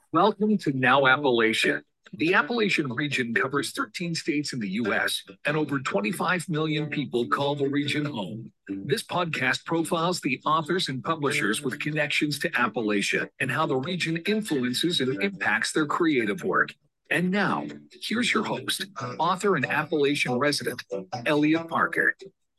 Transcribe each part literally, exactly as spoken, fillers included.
Welcome to Now Appalachia. The Appalachian region covers thirteen states in the U S, and over twenty-five million people call the region home. This podcast profiles the authors and publishers with connections to Appalachia and how the region influences and impacts their creative work. And now, here's your host, author and Appalachian resident, Elliot Parker.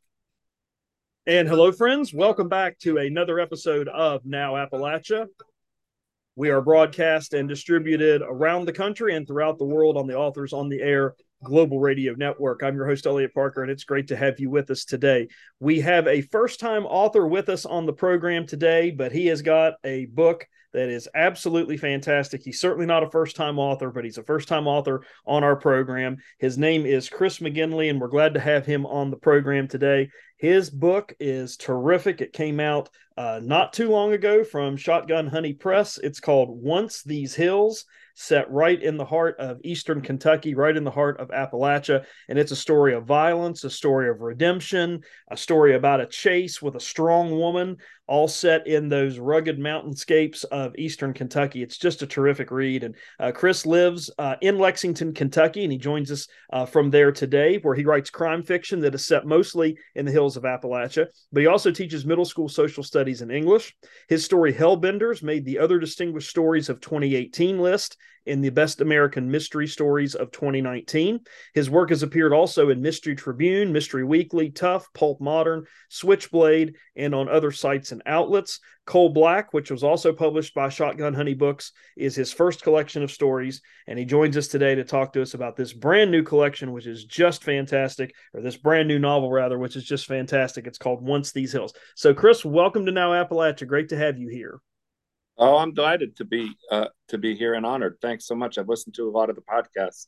And hello, friends. Welcome back to another episode of Now Appalachia. We are broadcast and distributed around the country and throughout the world on the Authors on the Air Global Radio Network. I'm your host, Elliot Parker, and it's great to have you with us today. We have a first-time author with us on the program today, but he has got a book that is absolutely fantastic. He's certainly not a first-time author, but he's a first-time author on our program. His name is Chris McGinley, and we're glad to have him on the program today. His book is terrific. It came out uh, not too long ago from Shotgun Honey Press. It's called Once These Hills, set right in the heart of Eastern Kentucky, right in the heart of Appalachia. And it's a story of violence, a story of redemption, a story about a chase with a strong woman, all set in those rugged mountainscapes of Eastern Kentucky. It's just a terrific read. And uh, Chris lives uh, in Lexington, Kentucky, and he joins us uh, from there today, where he writes crime fiction that is set mostly in the hills of Appalachia. But he also teaches middle school social studies and English. His story, Hellbenders, made the Other Distinguished Stories of twenty eighteen list in the Best American Mystery Stories of twenty nineteen. His work has appeared also in Mystery Tribune, Mystery Weekly, Tough, Pulp Modern, Switchblade, and on other sites and outlets. Coal Black, which was also published by Shotgun Honey Books, is his first collection of stories, and he joins us today to talk to us about this brand new collection, which is just fantastic, or this brand new novel, rather, which is just fantastic. It's called Once These Hills. So, Chris, welcome to Now Appalachia. Great to have you here. Oh, I'm delighted to be uh, to be here and honored. Thanks so much. I've listened to a lot of the podcasts.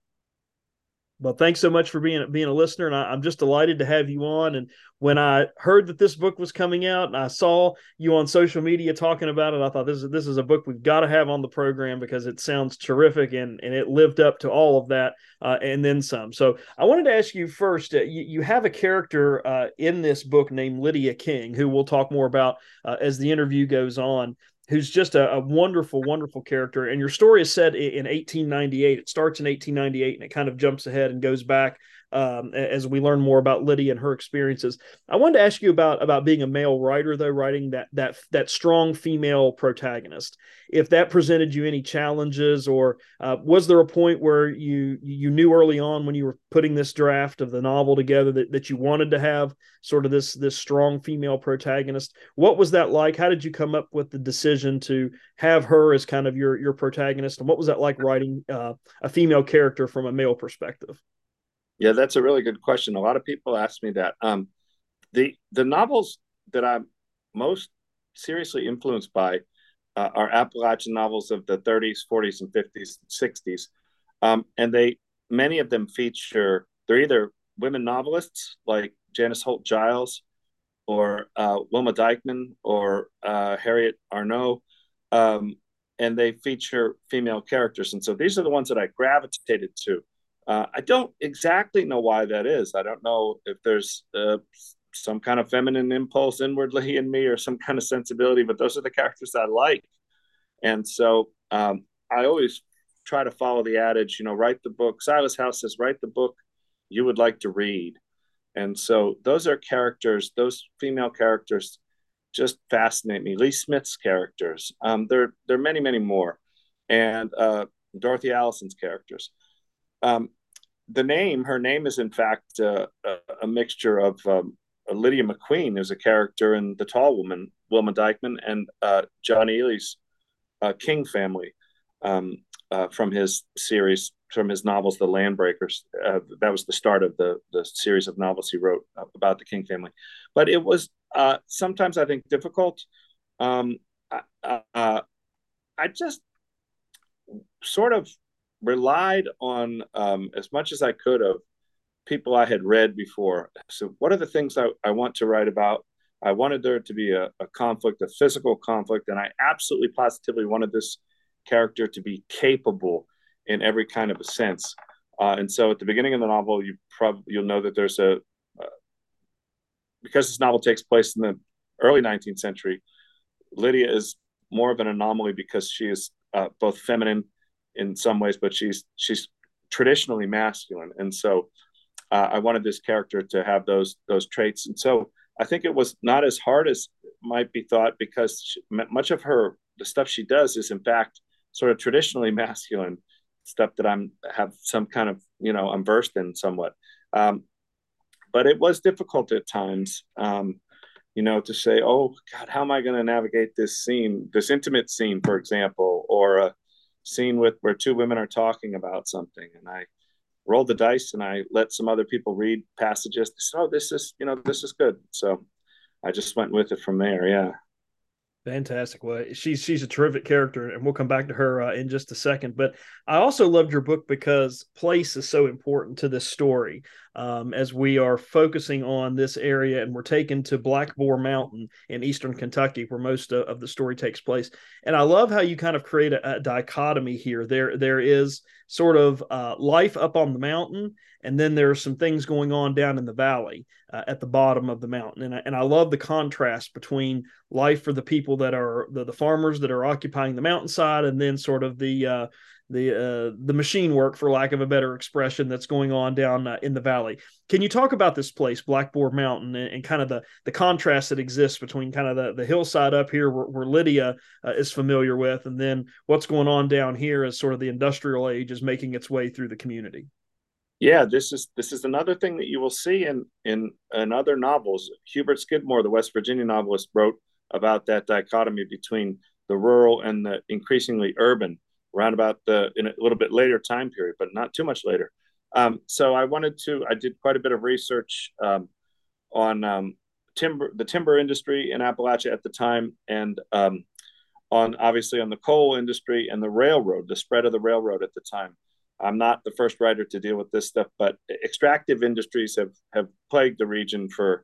Well, thanks so much for being being a listener, and I, I'm just delighted to have you on. And when I heard that this book was coming out, and I saw you on social media talking about it, I thought this is this is a book we've got to have on the program because it sounds terrific, and and it lived up to all of that uh, and then some. So I wanted to ask you first. Uh, you, you have a character uh, in this book named Lydia King, who we'll talk more about uh, as the interview goes on, who's just a, a wonderful, wonderful character. And your story is set in eighteen ninety-eight. It starts in eighteen ninety-eight, and it kind of jumps ahead and goes back um, as we learn more about Lydia and her experiences. I wanted to ask you about, about being a male writer, though, writing that that that strong female protagonist. If that presented you any challenges, or uh, was there a point where you you knew early on when you were putting this draft of the novel together that, that you wanted to have sort of this this strong female protagonist? What was that like? How did you come up with the decision to have her as kind of your your protagonist, and what was that like writing uh, a female character from a male perspective? Yeah, that's a really good question. A lot of people ask me that. Um, the the novels that I'm most seriously influenced by uh, are Appalachian novels of the thirties, forties, and fifties, and sixties, um, and they many of them feature they're either women novelists like Janice Holt Giles or uh, Wilma Dykeman or uh, Harriet Arnault, um, and they feature female characters. And so these are the ones that I gravitated to. Uh, I don't exactly know why that is. I don't know if there's uh, some kind of feminine impulse inwardly in me or some kind of sensibility, but those are the characters I like. And so um, I always try to follow the adage, you know, write the book. Silas House says, write the book you would like to read. And so those are characters, those female characters just fascinate me. Lee Smith's characters, um, there, there are many, many more. And uh, Dorothy Allison's characters. Um, the name, her name is in fact uh, a, a mixture of um, Lydia McQueen, who's a character in The Tall Woman, Wilma Dykeman, and uh, John Ely's uh, King family um, uh, from his series, from his novels, The Landbreakers. Uh, that was the start of the, the series of novels he wrote about the King family. But it was uh, sometimes, I think, difficult. Um, uh, uh, I just sort of relied on, um, as much as I could, of people I had read before. So what are the things I, I want to write about? I wanted there to be a, a conflict, a physical conflict, and I absolutely positively wanted this character to be capable in every kind of a sense. Uh, and so at the beginning of the novel, you probably you'll know that there's a uh, because this novel takes place in the early nineteenth century, Lydia is more of an anomaly because she is uh, both feminine in some ways, but she's she's traditionally masculine, and so uh, I wanted this character to have those those traits. And so I think it was not as hard as might be thought, because she, much of her the stuff she does is in fact sort of traditionally masculine stuff that I'm have some kind of, you know, I'm versed in somewhat. Um, but it was difficult at times, um, you know, to say, oh God, how am I going to navigate this scene, this intimate scene, for example, or a scene with where two women are talking about something, and I rolled the dice and I let some other people read passages. So oh, this is, you know, this is good. So I just went with it from there. Yeah. Fantastic. Well, she's she's a terrific character, and we'll come back to her uh, in just a second. But I also loved your book because place is so important to this story. Um, as we are focusing on this area, and we're taken to Black Boar Mountain in eastern Kentucky, where most of, of the story takes place. And I love how you kind of create a, a dichotomy here. There there is sort of uh, life up on the mountain, and then there are some things going on down in the valley uh, at the bottom of the mountain. And I, and I love the contrast between life for the people that are the, the farmers that are occupying the mountainside, and then sort of the uh, the uh, the machine work, for lack of a better expression, that's going on down uh, in the valley. Can you talk about this place, Black Boar Mountain, and, and kind of the the contrast that exists between kind of the, the hillside up here where, where Lydia uh, is familiar with, and then what's going on down here as sort of the industrial age is making its way through the community? Yeah, this is this is another thing that you will see in in in other novels. Hubert Skidmore, the West Virginia novelist, wrote about that dichotomy between the rural and the increasingly urban around about the in a little bit later time period, but not too much later. Um, so I wanted to I did quite a bit of research um, on um, timber the timber industry in Appalachia at the time, and um, on obviously on the coal industry and the railroad, the spread of the railroad at the time. I'm not the first writer to deal with this stuff, but extractive industries have have plagued the region for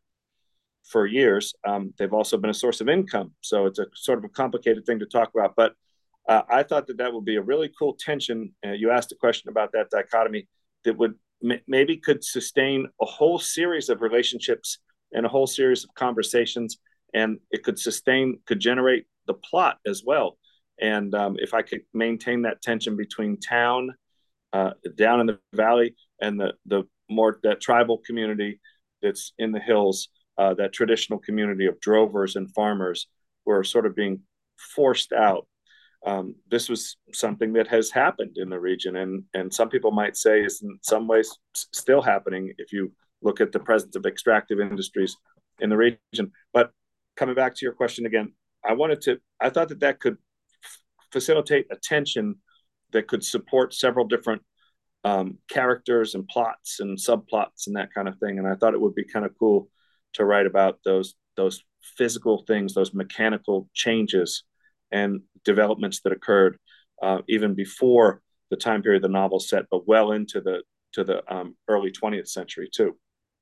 for years. Um, they've also been a source of income, so it's a sort of a complicated thing to talk about. But uh, I thought that that would be a really cool tension. Uh, you asked a question about that dichotomy that would m- maybe could sustain a whole series of relationships and a whole series of conversations, and it could sustain, could generate the plot as well. And um, if I could maintain that tension between town, Uh, down in the valley, and the the more that tribal community that's in the hills, uh, that traditional community of drovers and farmers who are sort of being forced out. Um, this was something that has happened in the region, and and some people might say is in some ways still happening if you look at the presence of extractive industries in the region. But coming back to your question again, I wanted to. I thought that that could f- facilitate a tension that could support several different um, characters and plots and subplots and that kind of thing. And I thought it would be kind of cool to write about those those physical things, those mechanical changes and developments that occurred uh, even before the time period the novel set, but well into the to the um, early twentieth century too.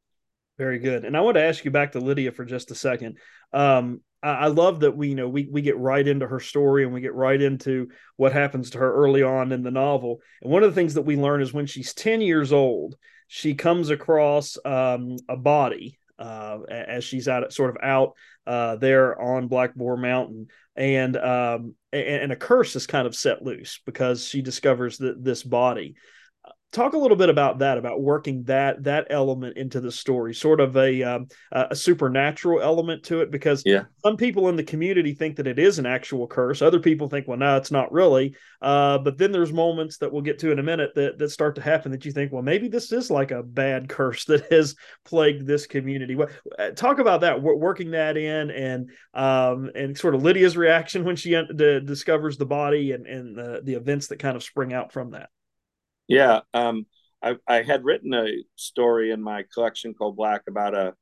Very good. And I want to ask you back to Lydia for just a second. Um, I, I love that we, you know, we we get right into her story, and we get right into what happens to her early on in the novel. And one of the things that we learn is when she's ten years old, she comes across um, a body uh, as she's out, sort of out uh, there on Black Boar Mountain, and um, and, and a curse is kind of set loose because she discovers that this body. Talk a little bit about that, about working that that element into the story, sort of a um, a supernatural element to it, because Yeah. some people in the community think that it is an actual curse. Other people think, well, no, it's not really. Uh, but then there's moments that we'll get to in a minute that that start to happen that you think, well, maybe this is like a bad curse that has plagued this community. Talk about that, working that in, and um, and sort of Lydia's reaction when she discovers the body, and and the, the events that kind of spring out from that. Yeah, um, I, I had written a story in my collection called Black about a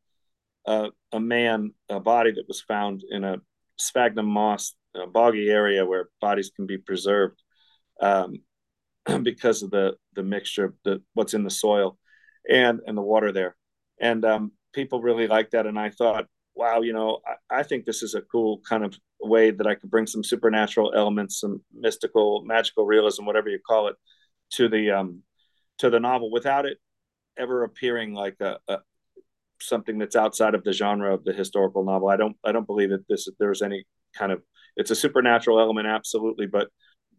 a, a man, a body that was found in a sphagnum moss, a boggy area where bodies can be preserved um, because of the the mixture of the what's in the soil and and the water there, and um, people really liked that, and I thought, wow, you know, I, I think this is a cool kind of way that I could bring some supernatural elements, some mystical, magical realism, whatever you call it, to the um to the novel without it ever appearing like a, a something that's outside of the genre of the historical novel. I don't I don't believe that this there's any kind of, it's a supernatural element, absolutely, but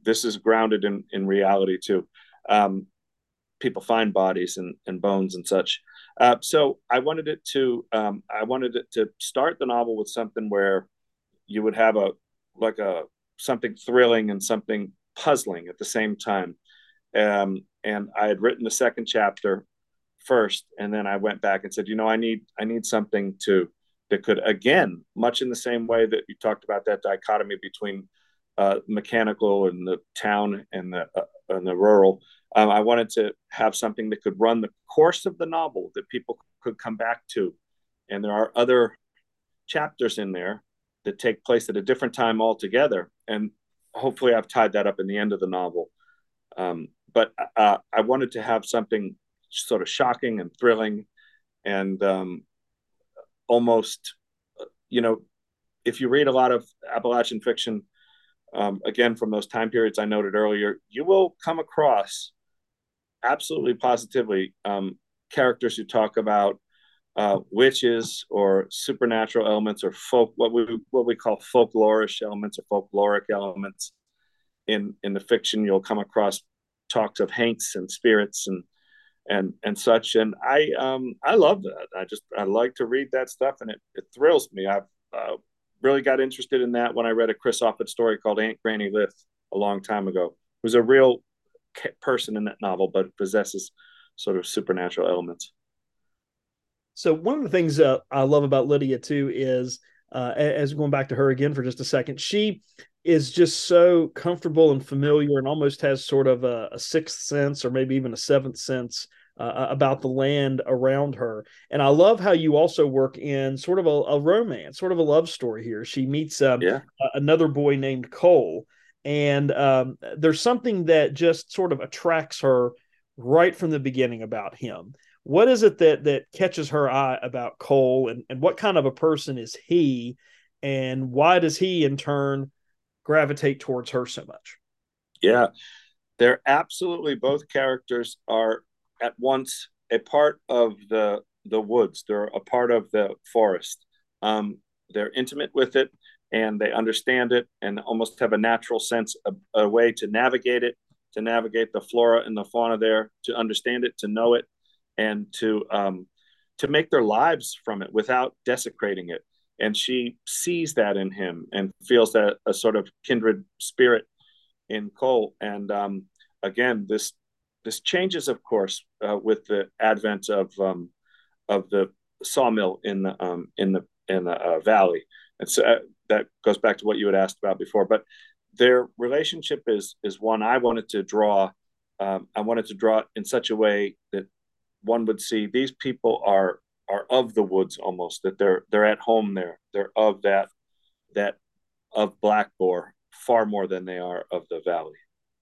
this is grounded in in reality too. Um, people find bodies and, and bones and such. Uh, so I wanted it to um, I wanted it to start the novel with something where you would have a like a something thrilling and something puzzling at the same time. Um, and I had written the second chapter first, and then I went back and said, you know, I need I need something to that could, again, much in the same way that you talked about that dichotomy between uh, mechanical and the town and the uh, and the rural. Um, I wanted to have something that could run the course of the novel that people could come back to, and there are other chapters in there that take place at a different time altogether, and hopefully I've tied that up in the end of the novel. Um, but uh, I wanted to have something sort of shocking and thrilling and um, almost, you know, if you read a lot of Appalachian fiction, um, again, from those time periods I noted earlier, you will come across absolutely positively um, characters who talk about uh, witches or supernatural elements or folk, what we what we call folklorish elements or folkloric elements in in the fiction. You'll come across talks of haints and spirits and and and such. And I um I love that. I just I like to read that stuff, and it it thrills me. I've uh, really got interested in that when I read a Chris Offutt story called Aunt Granny Lith a long time ago. Who's a real person in that novel, but possesses sort of supernatural elements. So one of the things uh, I love about Lydia too is, uh, as going back to her again for just a second, she is just so comfortable and familiar, and almost has sort of a, a sixth sense, or maybe even a seventh sense, uh, about the land around her. And I love how you also work in sort of a, a romance, sort of a love story here. She meets um, Yeah. another boy named Cole, and um, there's something that just sort of attracts her right from the beginning about him. What is it that that catches her eye about Cole, and, and what kind of a person is he, and why does he in turn gravitate towards her so much? Yeah, they're absolutely, both characters are at once a part of the the woods. They're a part of the forest. Um, they're intimate with it, and they understand it, and almost have a natural sense, a, a way to navigate it, to navigate the flora and the fauna there, to understand it, to know it, and to um, to make their lives from it without desecrating it. And she sees that in him and feels that a sort of kindred spirit in Cole. And um, again, this this changes, of course, uh, with the advent of um, of the sawmill in the um, in the in the uh, valley. And so uh, that goes back to what you had asked about before. But their relationship is is one I wanted to draw. Um, I wanted to draw it in such a way that one would see these people are are of the woods, almost, that they're they're at home there. They're of that that of Black Boar far more than they are of the valley.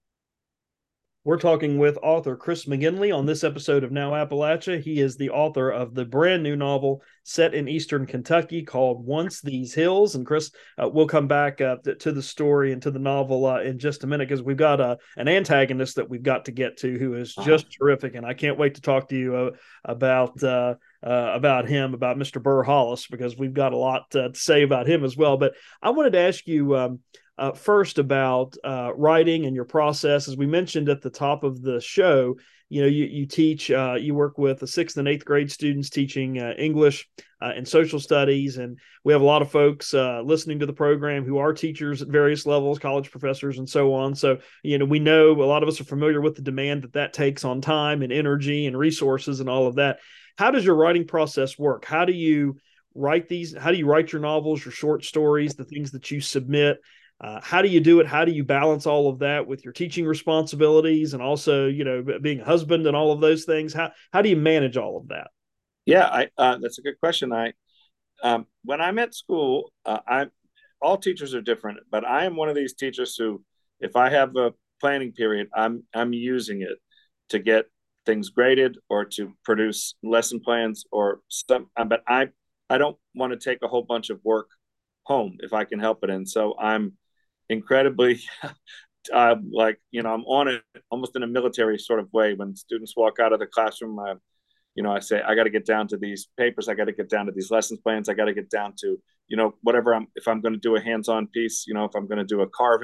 We're talking with author Chris McGinley on this episode of Now Appalachia. He is the author of the brand new novel set in Eastern Kentucky called Once These Hills. And Chris, uh, we'll come back uh, to the story and to the novel uh, in just a minute, because we've got uh, an antagonist that we've got to get to who is just uh-huh. terrific. And I can't wait to talk to you uh, about uh, uh, about him, about Mister Burr Hollis, because we've got a lot uh, to say about him as well. But I wanted to ask you um, Uh, first about uh, writing and your process. As we mentioned at the top of the show, you know, you, you teach, uh, you work with the sixth and eighth grade students teaching uh, English uh, and social studies. And we have a lot of folks uh, listening to the program who are teachers at various levels, college professors and so on. So, you know, we know a lot of us are familiar with the demand that that takes on time and energy and resources and all of that. How does your writing process work? How do you write these? How do you write your novels, your short stories, the things that you submit? Uh, how do you do it? How do you balance all of that with your teaching responsibilities and also, you know, being a husband and all of those things? How how do you manage all of that? Yeah, I, uh, that's a good question. I um, when I'm at school, uh, I'm all teachers are different, but I am one of these teachers who, if I have a planning period, I'm I'm using it to get things graded or to produce lesson plans or some. But I I don't want to take a whole bunch of work home if I can help it. And so I'm incredibly uh, like, you know, I'm on it almost in a military sort of way. When students walk out of the classroom, I, you know, I say, I got to get down to these papers. I got to get down to these lessons plans. I got to get down to, you know, whatever I'm, if I'm going to do a hands-on piece, you know, if I'm going to do a carving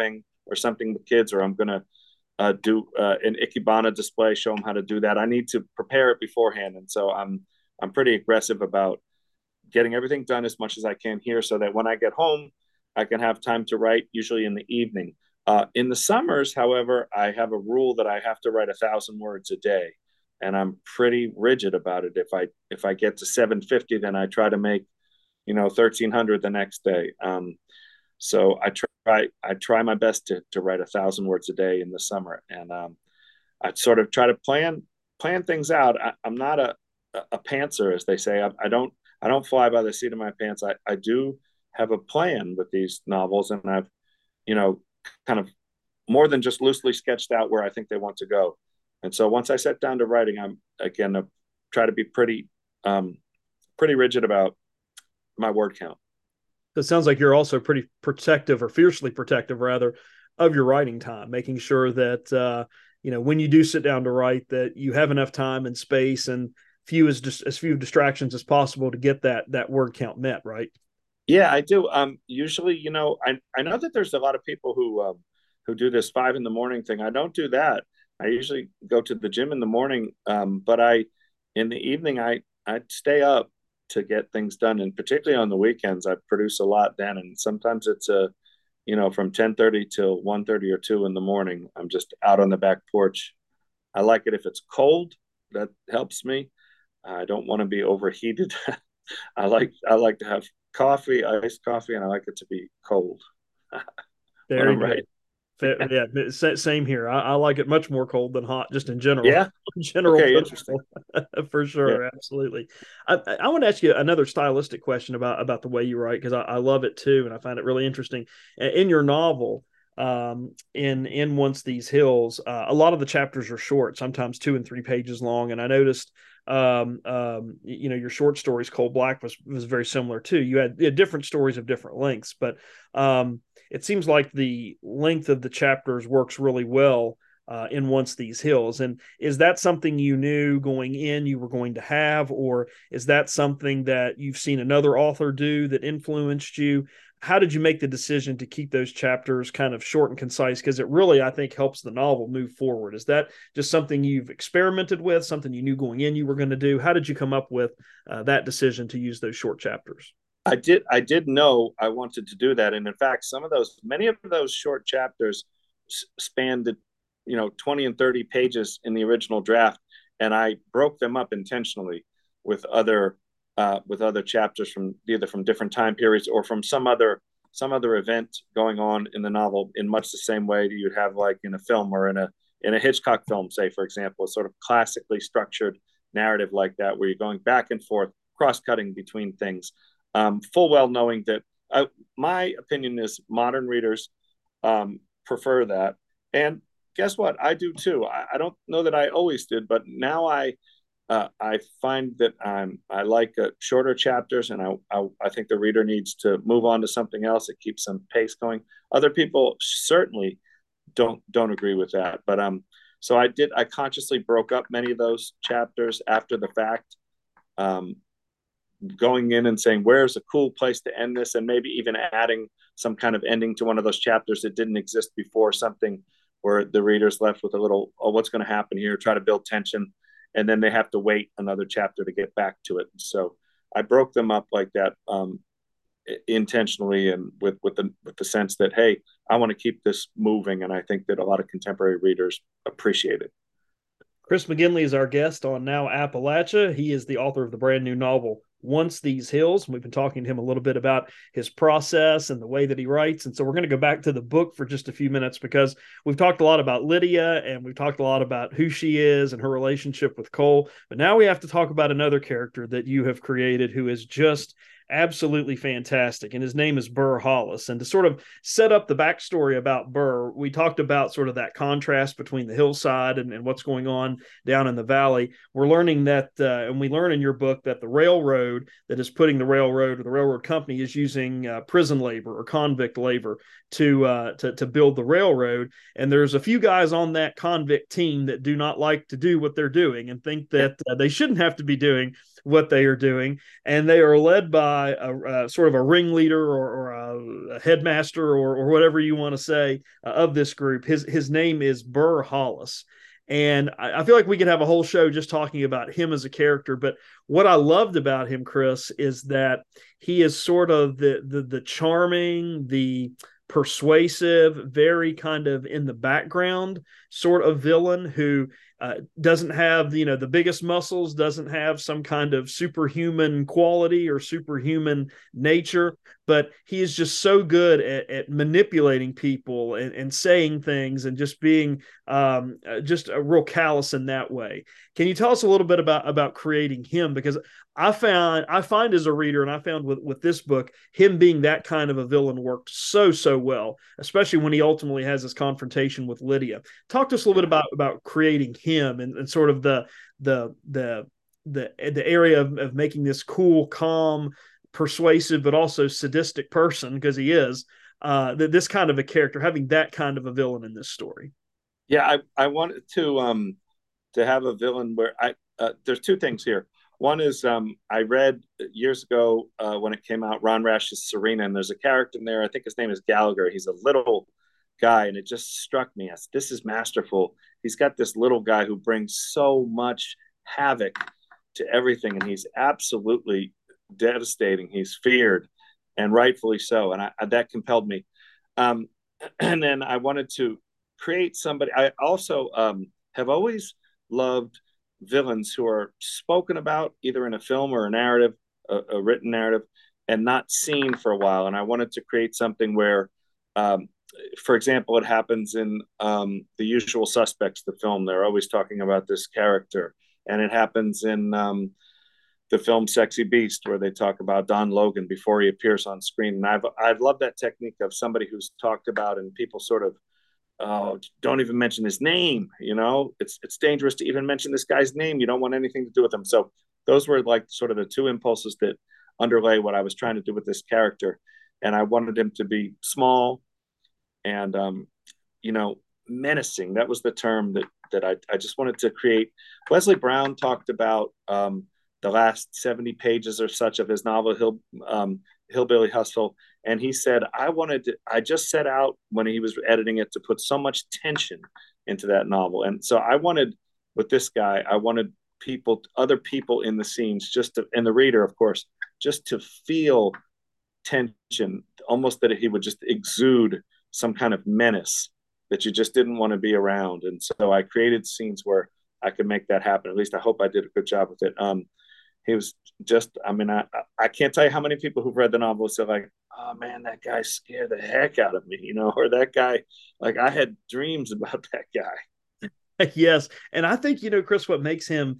or something with kids, or I'm going to uh, do uh, an Ikebana display, show them how to do that. I need to prepare it beforehand. And so I'm, I'm pretty aggressive about getting everything done as much as I can here so that when I get home, I can have time to write, usually in the evening. Uh, in the summers, however, I have a rule that I have to write a thousand words a day, and I'm pretty rigid about it. If I if I get to seven fifty, then I try to make, you know, thirteen hundred the next day. Um, so I try I try my best to to write a thousand words a day in the summer, and um, I sort of try to plan plan things out. I, I'm not a a pantser, as they say. I, I don't I don't fly by the seat of my pants. I, I do have a plan with these novels, and I've, you know, kind of more than just loosely sketched out where I think they want to go. And so once I sit down to writing, I'm again uh, try to be pretty um, pretty rigid about my word count. It sounds like you're also pretty protective, or fiercely protective rather, of your writing time, making sure that uh, you know, when you do sit down to write, that you have enough time and space and few as just as few distractions as possible to get that that word count met, right? Yeah, I do. Um, usually, you know, I I know that there's a lot of people who um, who do this five in the morning thing. I don't do that. I usually go to the gym in the morning, um, but I in the evening I I stay up to get things done, and particularly on the weekends, I produce a lot then. And sometimes it's a, you know, from ten thirty till one thirty or two in the morning. I'm just out on the back porch. I like it if it's cold. That helps me. I don't want to be overheated. I like I like to have coffee, iced coffee, and I like it to be cold. Very I'm right. Yeah, same here. I, I like it much more cold than hot, just in general. Yeah. general okay, interesting. For sure, yeah. Absolutely. I, I want to ask you another stylistic question about about the way you write, because I, I love it too, and I find it really interesting. In your novel, um, in in Once These Hills, uh, a lot of the chapters are short, sometimes two and three pages long, and I noticed. Um, um, you know, your short stories, Coal Black, was was very similar too. You had, you had different stories of different lengths, but um, it seems like the length of the chapters works really well uh, in Once These Hills. And is that something you knew going in you were going to have, or is that something that you've seen another author do that influenced you? How did you make the decision to keep those chapters kind of short and concise? Because it really, I think, helps the novel move forward. Is that just something you've experimented with, something you knew going in you were going to do? How did you come up with uh, that decision to use those short chapters? I did. I did know I wanted to do that, and in fact, some of those, many of those short chapters, spanned, you know, twenty and thirty pages in the original draft, and I broke them up intentionally with other uh, with other chapters from either from different time periods or from some other some other event going on in the novel, in much the same way that you'd have like in a film or in a in a Hitchcock film, say for example, a sort of classically structured narrative like that, where you're going back and forth, cross-cutting between things. Um, full well knowing that uh, my opinion is modern readers um, prefer that. And guess what? I do too. I, I don't know that I always did, but now I uh, I find that I'm I like uh, shorter chapters, and I, I I think the reader needs to move on to something else. It keeps some pace going. Other people certainly don't don't agree with that, but um, so I did. I consciously broke up many of those chapters after the fact. Um, going in and saying, where's a cool place to end this? And maybe even adding some kind of ending to one of those chapters that didn't exist before, something where the reader's left with a little, oh, what's going to happen here? Try to build tension. And then they have to wait another chapter to get back to it. So I broke them up like that um, intentionally, and with, with the, with the sense that, hey, I want to keep this moving. And I think that a lot of contemporary readers appreciate it. Chris McGinley is our guest on Now Appalachia. He is the author of the brand new novel, Once These Hills. We've been talking to him a little bit about his process and the way that he writes. And so we're going to go back to the book for just a few minutes, because we've talked a lot about Lydia, and we've talked a lot about who she is and her relationship with Cole. But now we have to talk about another character that you have created who is just absolutely fantastic, and his name is Burr Hollis. And to sort of set up the backstory about Burr, we talked about sort of that contrast between the hillside and, and what's going on down in the valley. We're learning that, uh, and we learn in your book, that the railroad that is putting the railroad, or the railroad company, is using uh, prison labor or convict labor to, uh, to to build the railroad. And there's a few guys on that convict team that do not like to do what they're doing and think that uh, they shouldn't have to be doing what they are doing, and they are led by a, a sort of a ringleader or, or a, a headmaster or, or whatever you want to say uh, of this group. His his name is Burr Hollis. And I, I feel like we could have a whole show just talking about him as a character. But what I loved about him, Chris, is that he is sort of the the, the charming, the persuasive, very kind of in the background sort of villain who uh, doesn't have, you know, the biggest muscles, doesn't have some kind of superhuman quality or superhuman nature, but he is just so good at, at manipulating people and, and saying things and just being um, just a real callous in that way. Can you tell us a little bit about, about creating him? Because I found, I find as a reader, and I found with, with this book, him being that kind of a villain worked so, so well, especially when he ultimately has this confrontation with Lydia. Talk to us a little bit about, about creating him and, and sort of the, the, the, the, the area of, of making this cool, calm, persuasive, but also sadistic person, because he is, uh, this kind of a character, having that kind of a villain in this story. Yeah, I, I wanted to, um, to have a villain where I, uh, there's two things here. One is um, I read years ago uh, when it came out, Ron Rash's Serena, and there's a character in there. I think his name is Gallagher. He's a little guy, and it just struck me as this is masterful. He's got this little guy who brings so much havoc to everything, and he's absolutely devastating. He's feared, and rightfully so, and I, that compelled me. Um, and then I wanted to create somebody. I also um, have always loved villains who are spoken about either in a film or a narrative, a, a written narrative, and not seen for a while. And I wanted to create something where, um, for example, it happens in um, The Usual Suspects, the film. They're always talking about this character. And it happens in um, the film Sexy Beast, where they talk about Don Logan before he appears on screen. And I've, I've loved that technique of somebody who's talked about and people sort of, oh, don't even mention his name. You know, it's it's dangerous to even mention this guy's name. You don't want anything to do with him. So those were like sort of the two impulses that underlay what I was trying to do with this character. And I wanted him to be small and, um, you know, menacing. That was the term that that I, I just wanted to create. Wesley Brown talked about um, the last seventy pages or such of his novel, Hill, um, Hillbilly Hustle. And he said, I wanted to, I just set out when he was editing it to put so much tension into that novel. And so I wanted, with this guy, I wanted people, other people in the scenes, just to, and the reader, of course, just to feel tension, almost that he would just exude some kind of menace that you just didn't want to be around. And so I created scenes where I could make that happen. At least I hope I did a good job with it. Um, he was just, I mean, I, I can't tell you how many people who've read the novel said like, oh man, that guy scared the heck out of me, you know, or that guy, like I had dreams about that guy. Yes. And I think, you know, Chris, what makes him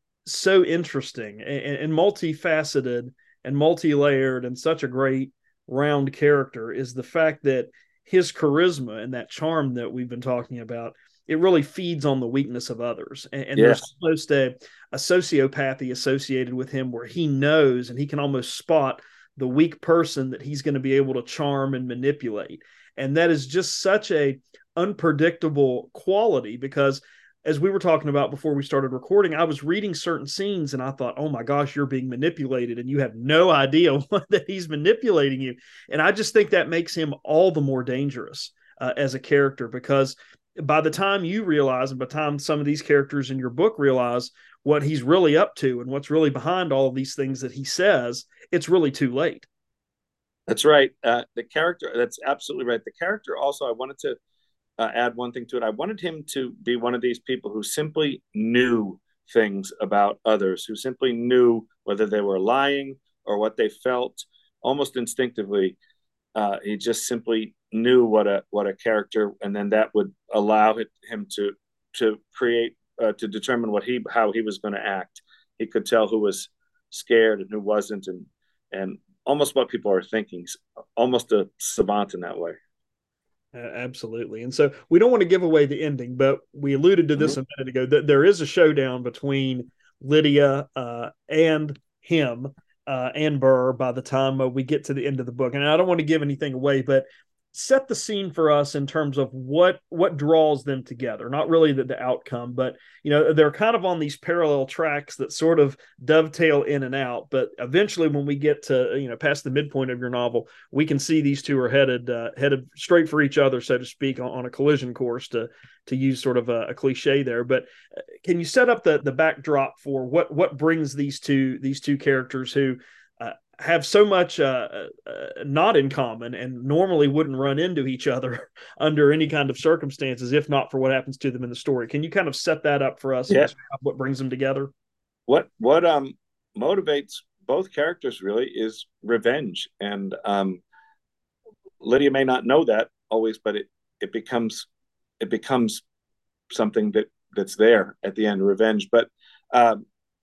so interesting and, and multifaceted and multi-layered and such a great round character is the fact that his charisma and that charm that we've been talking about, it really feeds on the weakness of others. And, and yes. There's almost a, a sociopathy associated with him where he knows and he can almost spot the weak person that he's going to be able to charm and manipulate. And that is just such a unpredictable quality because as we were talking about before we started recording, I was reading certain scenes and I thought, oh my gosh, you're being manipulated and you have no idea that he's manipulating you. And I just think that makes him all the more dangerous uh, as a character because by the time you realize and by the time some of these characters in your book realize what he's really up to and what's really behind all of these things that he says, it's really too late. That's right. Uh, the character, that's absolutely right. The character also, I wanted to uh, add one thing to it. I wanted him to be one of these people who simply knew things about others, who simply knew whether they were lying or what they felt almost instinctively. Uh, he just simply knew what a what a character, and then that would allow it, him to to create uh, to determine what he how he was going to act. He could tell who was scared and who wasn't, and and almost what people are thinking. Almost a savant in that way. Uh, absolutely. And so we don't want to give away the ending, but we alluded to this mm-hmm. a minute ago that there is a showdown between Lydia uh, and him uh, and Burr by the time uh, we get to the end of the book. And I don't want to give anything away, but set the scene for us in terms of what what draws them together. Not really the, the outcome, but you know they're kind of on these parallel tracks that sort of dovetail in and out. But eventually, when we get to you know past the midpoint of your novel, we can see these two are headed uh, headed straight for each other, so to speak, on, on a collision course to to use sort of a, a cliche there. But can you set up the the backdrop for what what brings these two these two characters who uh, have so much uh, uh, not in common and normally wouldn't run into each other under any kind of circumstances, if not for what happens to them in the story. Can you kind of set that up for us? Yeah. And what brings them together? What what um motivates both characters really is revenge, and um, Lydia may not know that always, but it it becomes it becomes something that that's there at the end, revenge. But um,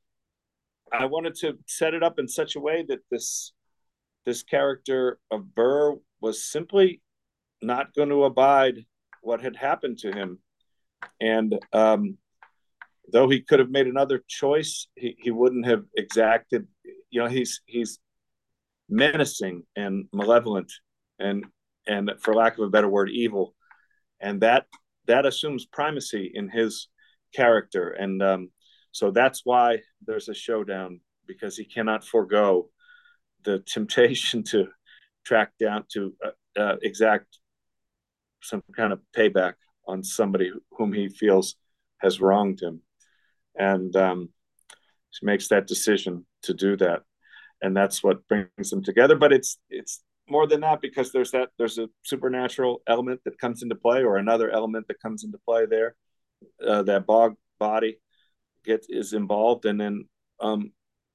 I wanted to set it up in such a way that this this character of Burr was simply not going to abide what had happened to him, and um, though he could have made another choice, he, he wouldn't have exacted. You know, he's he's menacing and malevolent, and and for lack of a better word, evil, and that that assumes primacy in his character, and um, so that's why there's a showdown, because he cannot forego the temptation to track down to uh, uh, exact some kind of payback on somebody whom he feels has wronged him, and um, he makes that decision to do that, and that's what brings them together. But it's it's more than that, because there's that there's a supernatural element that comes into play, or another element that comes into play there. Uh, that bog body gets is involved, and then um,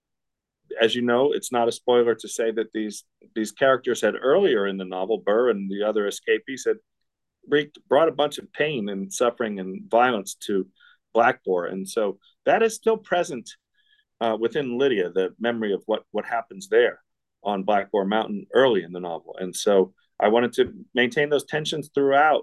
as you know, it's not a spoiler to say that these these characters had earlier in the novel, Burr and the other escapees had brought a bunch of pain and suffering and violence to Blackboar, and so that is still present uh, within Lydia, the memory of what what happens there on Blackboar Mountain early in the novel. And so I wanted to maintain those tensions throughout,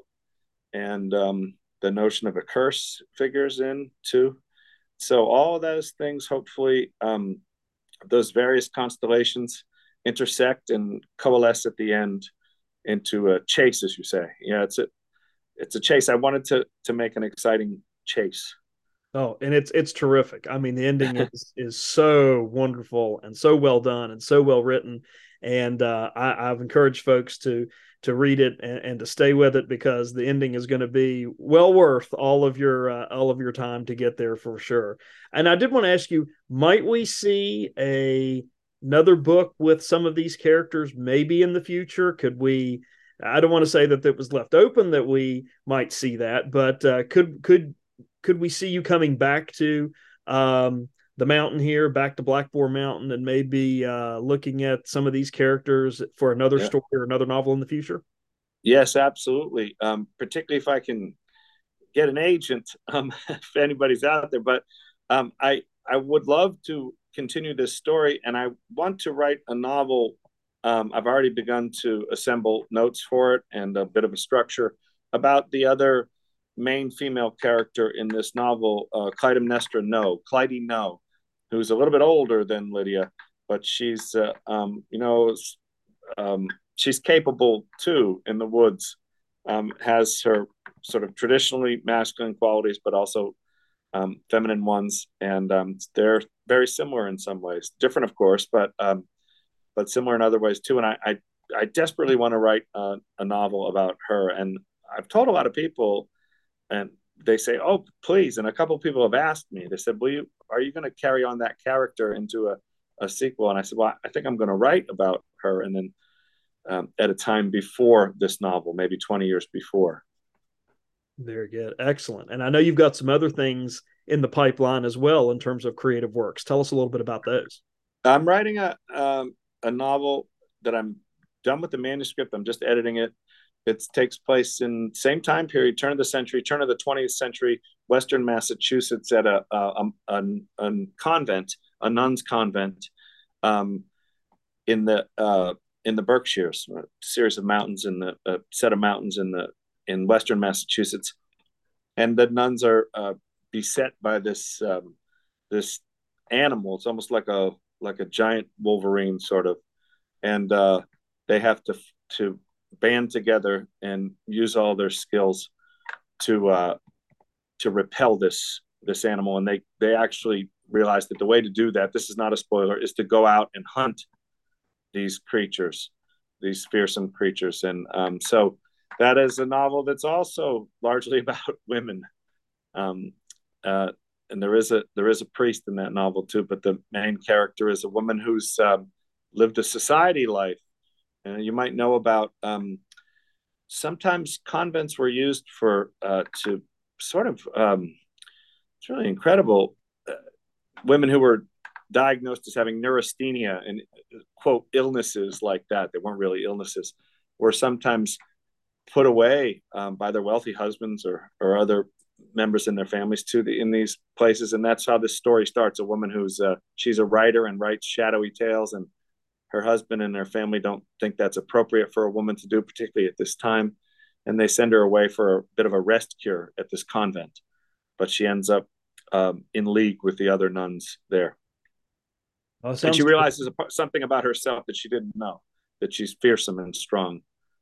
and um, the notion of a curse figures in too. So all of those things, hopefully, um, those various constellations intersect and coalesce at the end into a chase, as you say. Yeah, it's a it's a chase. I wanted to to make an exciting chase. Oh, and it's it's terrific. I mean, the ending is is so wonderful and so well done and so well written. And uh, I, I've encouraged folks to to read it and, and to stay with it, because the ending is going to be well worth all of your uh, all of your time to get there for sure. And I did want to ask you, might we see a another book with some of these characters maybe in the future? Could we? I don't want to say that it was left open that we might see that, but uh, could could could we see you coming back to um, the mountain here, back to Blackboar Mountain, and maybe uh, looking at some of these characters for another yeah. story or another novel in the future? Yes, absolutely. Um, particularly if I can get an agent, um, if anybody's out there. But um, I I would love to continue this story, and I want to write a novel. Um, I've already begun to assemble notes for it and a bit of a structure about the other main female character in this novel, uh, Clytemnestra No, Clytie No, who's a little bit older than Lydia, but she's, uh, um, you know, um, she's capable too in the woods, um, has her sort of traditionally masculine qualities, but also um, feminine ones. And um, they're very similar in some ways, different, of course, but um, but similar in other ways too. And I, I, I desperately want to write uh, a novel about her. And I've told a lot of people, and they say, "Oh, please." And a couple of people have asked me. They said, "Will you? Are you going to carry on that character into a, a sequel?" And I said, "Well, I think I'm going to write about her, and then um, at a time before this novel, maybe twenty years before." Very good, excellent. And I know you've got some other things in the pipeline as well in terms of creative works. Tell us a little bit about those. I'm writing a um, a novel that I'm done with the manuscript. I'm just editing it. It takes place in same time period, turn of the century, turn of the twentieth century, Western Massachusetts, at a a, a, a convent, a nun's convent, um, in the uh, in the Berkshires, a series of mountains in the a set of mountains in the in Western Massachusetts, and the nuns are uh, beset by this um, this animal. It's almost like a like a giant Wolverine sort of, and uh, they have to to band together and use all their skills to uh, to repel this this animal. And they they actually realized that the way to do that, this is not a spoiler, is to go out and hunt these creatures, these fearsome creatures. And um, so that is a novel that's also largely about women. Um, uh, and there is a there is a priest in that novel too, but the main character is a woman who's um, lived a society life. And you might know about um, sometimes convents were used for uh, to sort of um, it's really incredible. Uh, women who were diagnosed as having neurasthenia and quote illnesses like that, they weren't really illnesses, were sometimes put away um, by their wealthy husbands or or other members in their families to the in these places. And that's how this story starts. A woman who's uh, she's a writer and writes shadowy tales, and her husband and her family don't think that's appropriate for a woman to do, particularly at this time. And they send her away for a bit of a rest cure at this convent. But she ends up um, in league with the other nuns there. Oh, and she realizes good. something about herself that she didn't know, that she's fearsome and strong.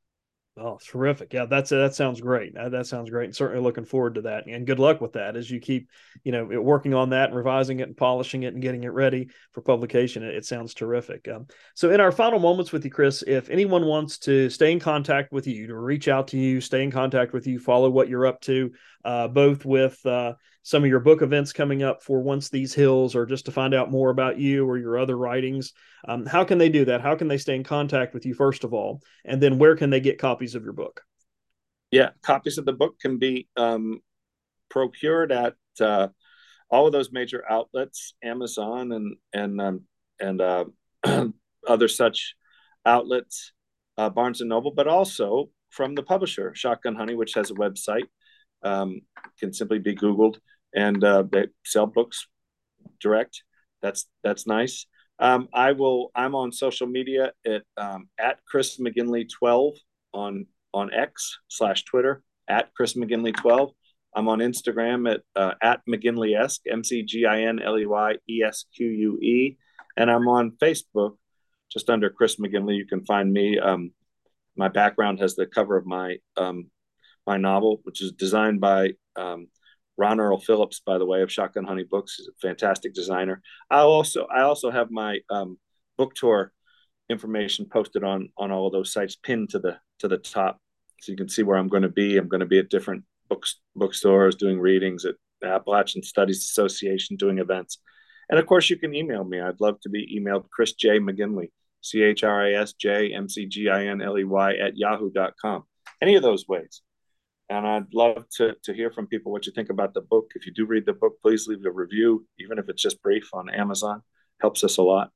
Oh, terrific. Yeah, that's that sounds great. That sounds great. And certainly looking forward to that. And good luck with that as you keep, you know, working on that and revising it and polishing it and getting it ready for publication. It, it sounds terrific. Um, so in our final moments with you, Chris, if anyone wants to stay in contact with you, to reach out to you, stay in contact with you, follow what you're up to, uh, both with uh, some of your book events coming up for Once These Hills, or just to find out more about you or your other writings, um, how can they do that? How can they stay in contact with you, first of all? And then where can they get copies of your book? Yeah, copies of the book can be um, procured at uh, all of those major outlets, Amazon and and um, and uh, other such outlets, uh, Barnes and Noble, but also from the publisher, Shotgun Honey, which has a website, um, can simply be Googled, and uh, they sell books direct. That's that's nice. Um, I will. I'm on social media at um, at Chris McGinley twelve on on X slash Twitter, at Chris McGinley twelve. I'm on Instagram at uh, at McGinleyesque, M C G I N L E Y E S Q U E, and I'm on Facebook just under Chris McGinley. You can find me. Um, my background has the cover of my um, my novel, which is designed by um, Ron Earl Phillips, by the way, of Shotgun Honey Books. He's a fantastic designer. I also I also have my um, book tour information posted on on all of those sites, pinned to the to the top, so you can see where I'm going to be. I'm going to be at different books bookstores doing readings, at the Appalachian Studies Association doing events, and of course you can email me. I'd love to be emailed. Chris J McGinley, C H R I S J M C G I N L E Y at yahoo dot com. Any of those ways. And I'd love to, to hear from people what you think about the book. If you do read the book, please leave a review, even if it's just brief, on Amazon. Helps us a lot.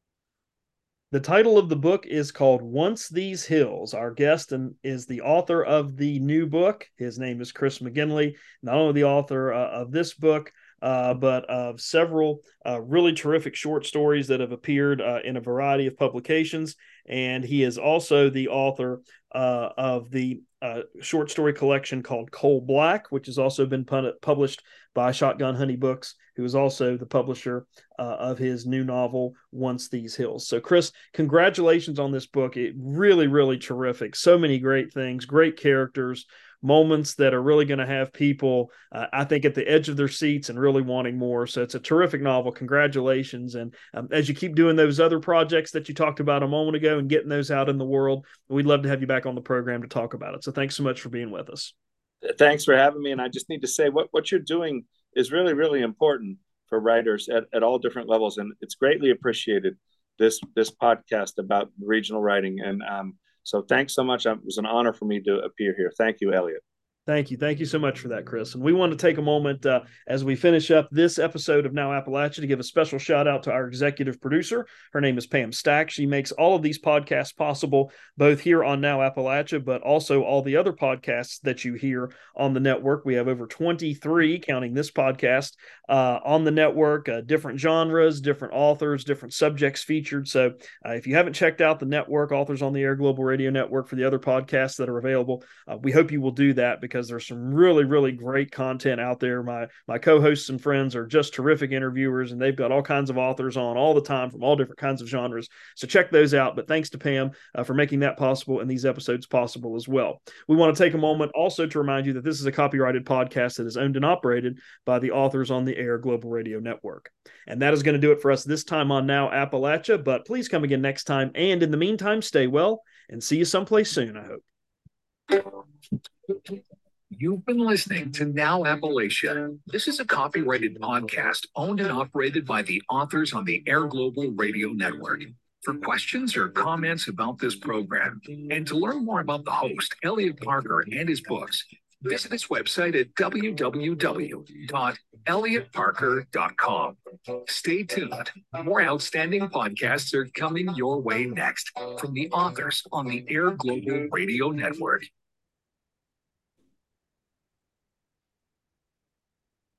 The title of the book is called Once These Hills. Our guest is the author of the new book. His name is Chris McGinley, not only the author uh, of this book, uh, but of several uh, really terrific short stories that have appeared uh, in a variety of publications. And he is also the author uh, of the uh, short story collection called Coal Black, which has also been pun- published by Shotgun Honey Books, who is also the publisher uh, of his new novel, Once These Hills. So, Chris, congratulations on this book. It really, really terrific. So many great things, great characters, moments that are really going to have people, uh, I think, at the edge of their seats and really wanting more. So it's a terrific novel. Congratulations. And um, as you keep doing those other projects that you talked about a moment ago and getting those out in the world, we'd love to have you back on the program to talk about it. So thanks so much for being with us. Thanks for having me. And I just need to say what, what you're doing is really, really important for writers at, at all different levels. And it's greatly appreciated, this, this podcast about regional writing. And um, so thanks so much. It was an honor for me to appear here. Thank you, Elliot. Thank you. Thank you so much for that, Chris. And we want to take a moment uh, as we finish up this episode of Now Appalachia to give a special shout out to our executive producer. Her name is Pam Stack. She makes all of these podcasts possible, both here on Now Appalachia, but also all the other podcasts that you hear on the network. We have over twenty-three, counting this podcast, uh, on the network, uh, different genres, different authors, different subjects featured. So uh, if you haven't checked out the network, Authors on the Air Global Radio Network, for the other podcasts that are available, uh, we hope you will do that, because because there's some really, really great content out there. My my co-hosts and friends are just terrific interviewers, and they've got all kinds of authors on all the time from all different kinds of genres. So check those out. But thanks to Pam uh, for making that possible and these episodes possible as well. We want to take a moment also to remind you that this is a copyrighted podcast that is owned and operated by the Authors on the Air Global Radio Network. And that is going to do it for us this time on Now Appalachia. But please come again next time. And in the meantime, stay well and see you someplace soon, I hope. You've been listening to Now Appalachia. This is a copyrighted podcast owned and operated by the Authors on the Air Global Radio Network. For questions or comments about this program, and to learn more about the host, Elliot Parker, and his books, visit his website at w w w dot elliot parker dot com. Stay tuned. More outstanding podcasts are coming your way next from the Authors on the Air Global Radio Network.